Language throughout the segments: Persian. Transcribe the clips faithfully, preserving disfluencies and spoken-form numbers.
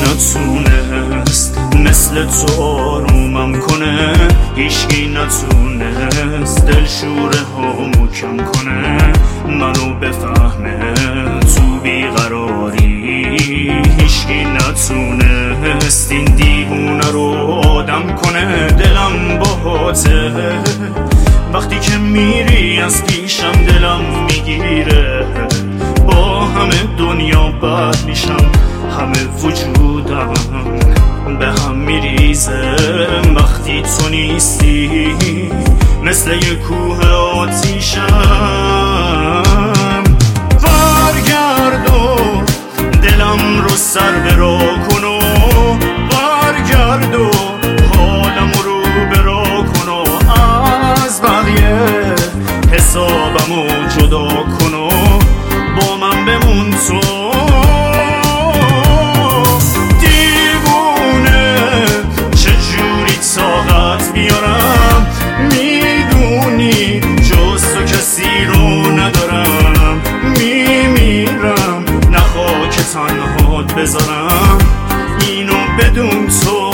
نتونست مثل تو آرومم کنه، هیچکی نتونست دلشوره هامو کم کنه، منو بفهمه تو بیقراری، هیچکی نتونست این دیوونه رو آدم کنه. دلم باهاته وقتی که میری از پیشم، دلم میگیره با همه دنیا بد میشم، همه وجودم به هم میریزه وقتی تو نیستی، مثل یه کوه آتیشم. برگرد و دلم رو سر برا کن و برگرد و حالم رو برا کن و از بقیه حسابمو جدا کن و با من بمون تو. بیارم میدونی جز تو کسی رو ندارم، میمیرم نخوا که تنهات بذارم، اینو بدون تو.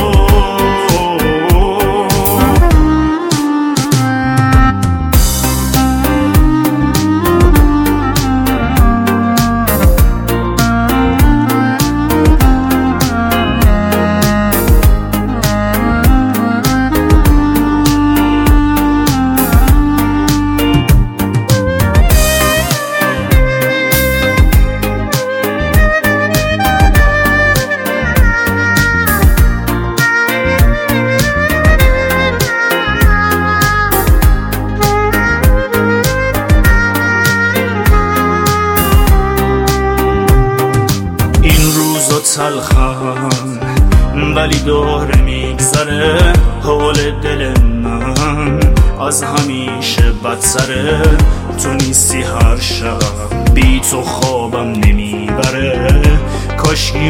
تلخم ولی داره میگذره، حال دل من از همیشه بدتره، تو نیستی هر شب بی تو خوابم نمیبره، کاشکی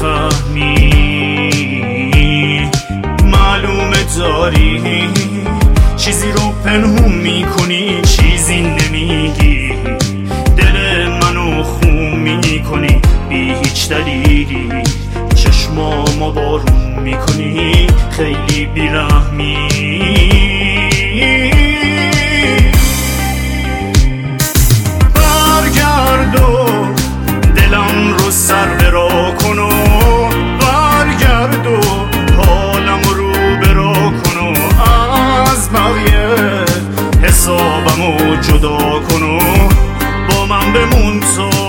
بفهمی معلومه داری چیزی رو پنهون میکنی، چیزی نمیگی، دل منو خون میکنی بی هیچ دلیلی، چشمامو بارون میکنی خیلی بیرحمی. برگرد و دلم رو سر برا کن و برگرد و حالم رو برا کن و از بقیه حسابمو جدا کن و با من بمون تو.